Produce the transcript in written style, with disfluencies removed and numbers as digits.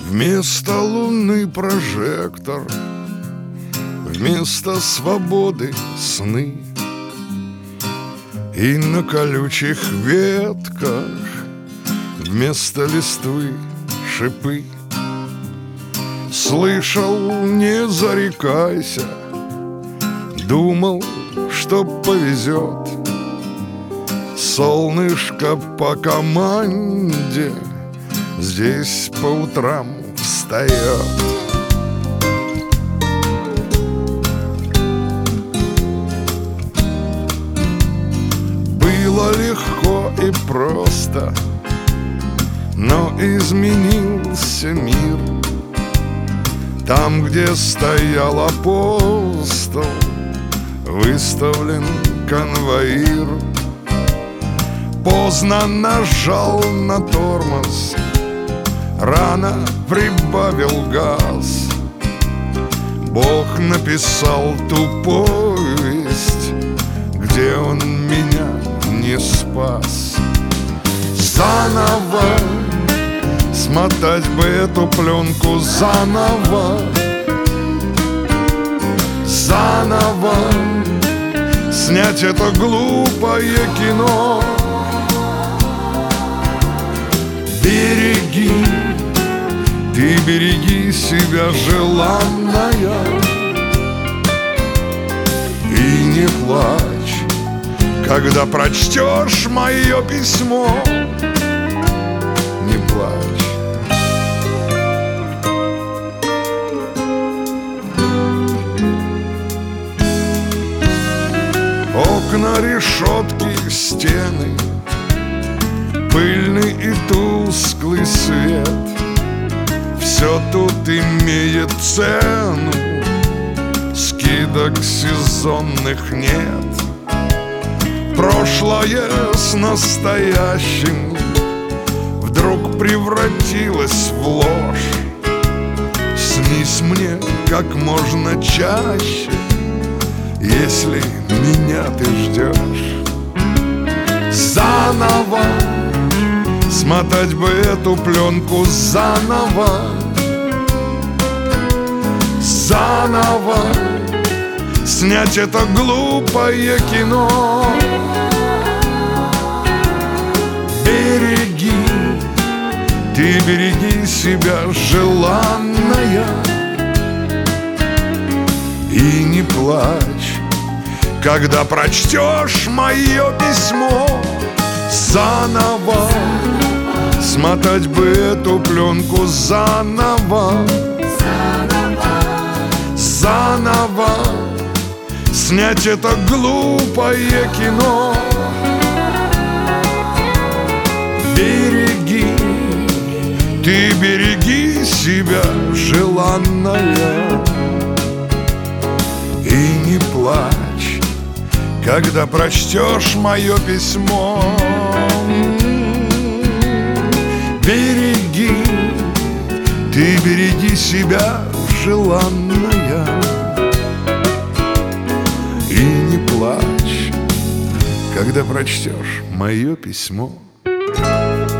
Вместо луны прожектор, вместо свободы сны. И на колючих ветках вместо листвы шипы. Слышал, не зарекайся, думал, что повезет. Солнышко по команде здесь по утрам встает. Было легко и просто, но изменился мир. Там, где стоял апостол, выставлен конвоир. Поздно нажал на тормоз, рано прибавил газ. Бог написал ту повесть, где он меня не спас. Заново смотать бы эту пленку, заново, заново снять это глупое кино. Береги, ты береги себя, желанная, и не плачь, когда прочтешь мое письмо. Не плачь. Окна, решетки, стены, пыльный и тусклый свет. Все тут имеет цену, скидок сезонных нет. Прошлое с настоящим вдруг превратилось в ложь. Снись мне как можно чаще, если меня ты ждешь. Заново смотать бы эту пленку, заново, заново снять это глупое кино. Береги, ты береги себя, желанная, и не плачь, когда прочтешь мое письмо. Заново смотать бы эту пленку, заново, заново снять это глупое кино. Береги, ты береги себя, желанная, и не плачь, когда прочтешь мое письмо. Береги, ты береги себя, желанная, и не плачь, когда прочтешь мое письмо.